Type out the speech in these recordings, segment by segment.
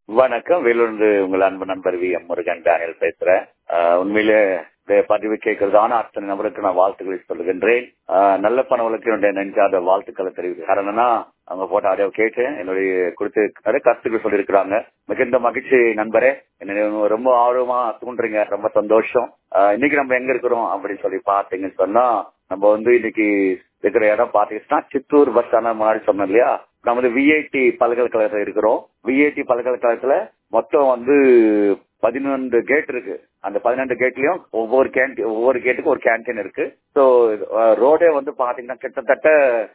வணக்கம். வேலூர்ந்து உங்கள் அன்பு நண்பர் வி எம் முருகன் டேனியல் பேசுறேன். உண்மையிலே பதிவு கேட்கறதான அத்தனை நபருக்கு நான் வாழ்த்துக்களை சொல்லுகின்றேன். நல்ல பணவளுக்கு என்னுடைய நெஞ்சாத வாழ்த்துக்களை தெரிவிக்கிறேன். காரணம்னா அவங்க போட்ட ஆடியோ கேட்டு என்னுடைய கொடுத்து நிறைய கருத்துக்கள் சொல்லியிருக்கிறாங்க. மிகுந்த மகிழ்ச்சி நண்பரே, என்ன ரொம்ப ஆர்வமா தூண்டுறீங்க, ரொம்ப சந்தோஷம். இன்னைக்கு நம்ம எங்க இருக்கிறோம் அப்படின்னு சொல்லி பாத்தீங்கன்னு சொன்னா, நம்ம இன்னைக்கு இருக்கிற இடம் பாத்தீங்கன்னா சித்தூர் பஸ் ஸ்டாண்ட் முன்னாடி சொன்னோம் இல்லையா, நம்ம விஐடி பல்கலைக்கழகத்துல இருக்கிறோம். விஐடி பல்கலைக்கழகத்துல மொத்தம் 12 கேட் இருக்கு. அந்த 12 கேட்லயும் ஒவ்வொரு கேட்டுக்கும் ஒரு கேன்டீன் இருக்கு. ஸோ ரோடே பாத்தீங்கன்னா கிட்டத்தட்ட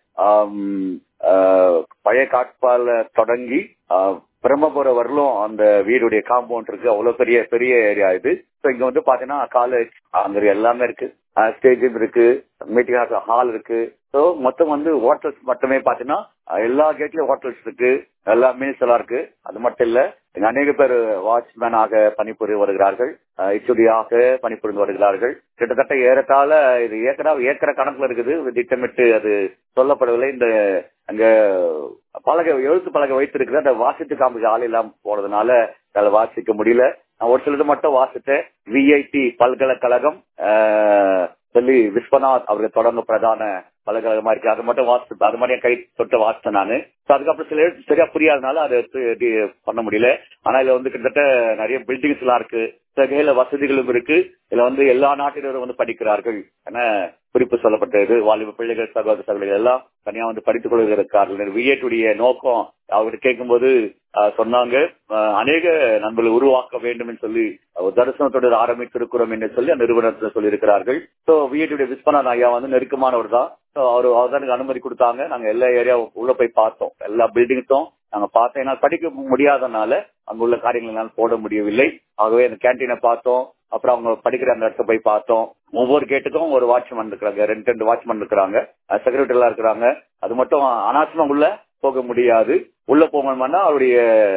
பழைய காட்பால தொடங்கி பிரம்மபுரம் வரலும் அந்த வீடுடைய காம்பவுண்ட் இருக்கு. அவ்வளவு பெரிய ஏரியா இது. ஸோ இங்க பாத்தீங்கன்னா காலேஜ் அங்க எல்லாமே இருக்கு. ஸ்டேஜ் இருக்கு, மீட்டிங் ஹால் இருக்கு. ஸோ மொத்தம் ஹோட்டல்ஸ் மட்டுமே பாத்தீங்கன்னா எல்லா கேட்லயும் ஹோட்டல்ஸ் இருக்கு, எல்லா மீல்ஸ் எல்லாம் இருக்கு. அது மட்டும் இல்ல, அநேக பேர் வாட்ச்மேன் ஆக பணிபுரிய வருகிறார்கள், இச்சுடியாக பணிபுரிந்து வருகிறார்கள். கிட்டத்தட்ட ஏறத்தாழ இது ஏக்கர கணக்குல இருக்குது. திட்டமிட்டு அது சொல்லப்படவில்லை. இந்த அங்க எழுத்து பலகை வைத்திருக்கிற அந்த வாசித்து காமிக்க ஆள் இல்லாம போனதுனால அதை வாசிக்க முடியல. நான் ஒரு சிலது மட்டும் வாசித்தேன். விஐடி பல்கலைக்கழகம் சொல்லி விஸ்வநாத் அவர்கள் தொடங்க பிரதான பல்கலைக்கழகமா இருக்கு. அது மட்டும் வாசித்து, அது மாதிரி கை தொட்டு வாசித்தேன் நானு. அதுக்கப்புறம் சில சரியா புரியாதனால அதை பண்ண முடியல. ஆனா இதுல கிட்டத்தட்ட நிறைய பில்டிங்ஸ் எல்லாம் இருக்கு, சகையில வசதிகளும் இருக்கு. இதுல எல்லா நாட்டினரும் படிக்கிறார்கள் என குறிப்பு சொல்லப்பட்டது. வாலிப பிள்ளைகள், சகோதர சகோதரிகள் எல்லாம் தனியா படித்துக் கொள்கிறார்கள். விஐடியுடைய நோக்கம் அவர்கிட்ட கேட்கும்போது சொன்னாங்க, அநேக நண்பர்களை உருவாக்க வேண்டும் என்று சொல்லி தரிசனத்தோடு ஆரம்பித்திருக்கிறோம் என்று சொல்லி அந்த நிறுவனத்தில் சொல்லி இருக்கிறார்கள். ஸோ விஐடியுடைய விஸ்வநாத் ஐயா நெருக்கமானவர் தான். அவர் தான் அனுமதி கொடுத்தாங்க. நாங்க எல்லா ஏரியா உள்ள போய் பார்த்தோம், எல்லா பில்டிங்ஸும் நாங்க பார்த்தோம். ஏன்னா படிக்க முடியாதனால அங்க உள்ள காரியங்கள் என்னால் போட முடியவில்லை. ஆகவே அந்த கேன்டீனை பார்த்தோம். அப்புறம் அவங்க படிக்கிற அந்த இடத்த போய் பார்த்தோம். ஒவ்வொரு கேட்டுக்கும் ஒரு வாட்ச்மேன் இருக்கிறாங்க, 2 வாட்ச்மேன் இருக்கிறாங்க, செக்ரட்டரி எல்லாம் இருக்கிறாங்க. அது மட்டும் அனாவசியமா உள்ள போக முடியாது. உள்ள போகணும்னா அவருடைய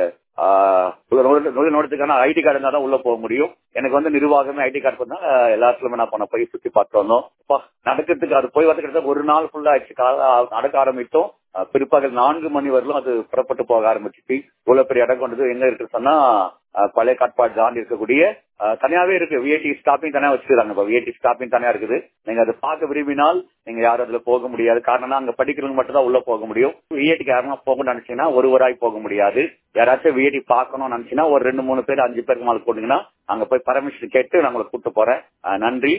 நோட்டத்துக்கான ஐடி கார்டு இருந்தா தான் உள்ள போக முடியும். எனக்கு நிர்வாகமே ஐடி கார்டு தான் எல்லாத்துலயுமே நான் போன போய் சுத்தி பார்த்து வந்தோம். நடக்கிறதுக்கு அது போய் வந்து ஒரு நாள் ஃபுல்லா ஆயிடுச்சு. நடக்க ஆரம்பித்தோம். பிற்பகல் 4 மணி வரலும் அது புறப்பட்டு போக ஆரம்பிச்சு. இவ்வளவு பெரிய இடம் கொண்டது எங்க இருக்கு சொன்னா, பழைய காட்பாடு தாண்டி இருக்கக்கூடிய தனியாவே இருக்கு. விஐடி ஸ்டாப்பிங் தனியா வச்சிருக்காங்க. விஐடி ஸ்டாப்பிங் தனியா இருக்குது. நீங்க அதை பார்க்க விரும்பினால் நீங்க யாரும் அதுல போக முடியாது. காரணம் அங்க படிக்கிறவங்க மட்டும் தான் உள்ள போக முடியும். விஐடிக்கு யாருன்னா போகணும்னு நினைச்சீங்கன்னா ஒருவராய் போக முடியாது. யாராச்சும் விஐடி பார்க்கணும்னு நினைச்சீங்கன்னா ஒரு 2-3 பேர் 5 பேருக்கு மேல போனீங்கன்னா அங்க போய் பர்மிஷன் கேட்டு நான் உங்களை கூட்டு போறேன். நன்றி.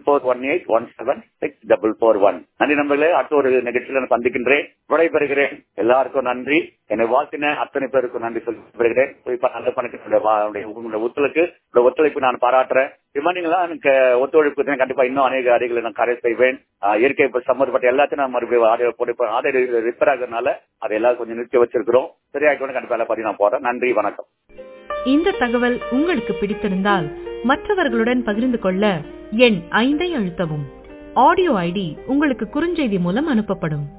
7418176441. நன்றி நண்பர்களே. அடுத்த ஒரு நிகழ்ச்சியில நான் சந்திக்கின்றேன், விடைபெறுகிறேன். எல்லாருக்கும் நன்றி. என்னை வாழ்த்தின அத்தனை பேருக்கும் நன்றி சொல்லி விடைபெறுகிறேன். குறிப்பா நல்ல பணக்கு ஒத்துழைப்பு நான் பாராட்டுறேன். விமானிகளா எனக்கு ஒத்துழைப்பு கண்டிப்பா இன்னும் அநேக அறைகளை நான் கரை செய்வேன். இயற்கை சம்பந்தப்பட்ட எல்லாத்தையும் நான் மறுபடியும் ஆடியோ ரிப்பேர் ஆகிறதுனால அதை எல்லாரும் கொஞ்சம் நிறுத்தி வச்சிருக்கிறோம். சரியாயிட்டு கண்டிப்பா எல்லாம் பத்தி நான் போறேன். நன்றி, வணக்கம். இந்த தகவல் உங்களுக்கு பிடித்திருந்தால் மற்றவர்களுடன் பகிர்ந்து கொள்ள எண் 5 அழுத்தவும். ஆடியோ ஐடி உங்களுக்கு குறுஞ்செய்தி மூலம் அனுப்பப்படும்.